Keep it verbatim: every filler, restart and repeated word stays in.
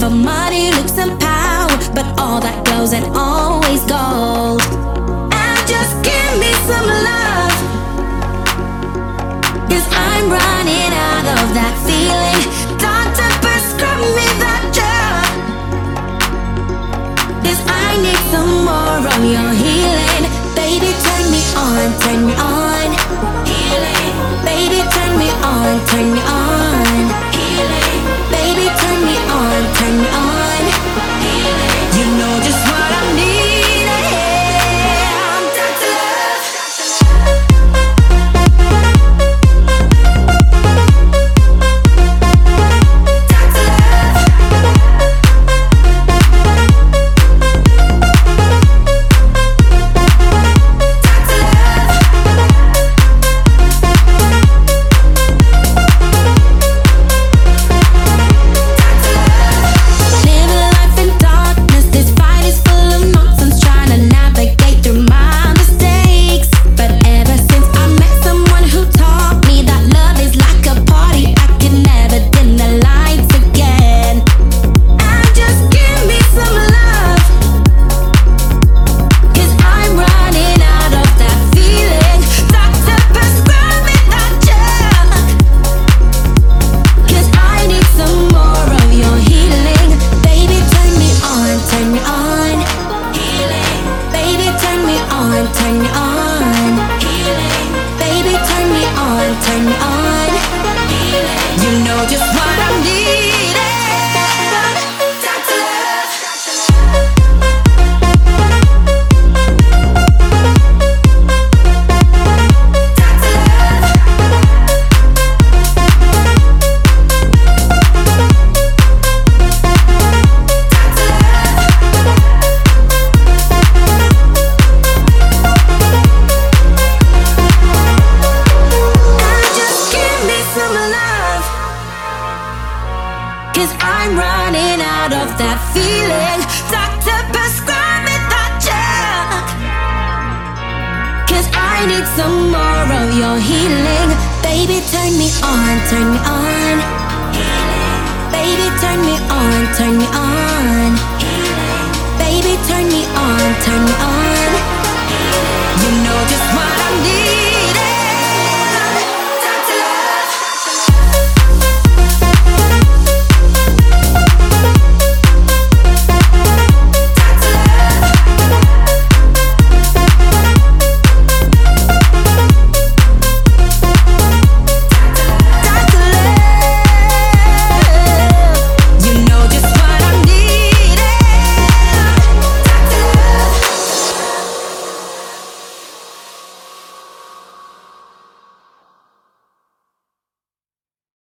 for money, looks, and power, but all that glows and always gold. And just give me some love, 'cause I'm running out of that feeling. Doctor, prescribe me that drug, 'cause I need some more of your healing. Baby, turn me on, turn me on. Healing. Baby, turn me on, turn me on. Healing. Baby, turn me on, turn me on. Healing. You know just what I need. I'm Doctor Love. Doctor Love. Turn me on, healing. Baby, turn me on, turn me on, healing. You know just what I'm needing. Doctor Love. Doctor Love. Cause I'm running out of that feeling. Doctor, prescribe me that drug, 'cause I need some more of your healing. Baby, turn me on, turn me on. Healing. Baby, turn me on, turn me on. Healing. Baby, turn me on, turn me on. Healing. You know just what I need.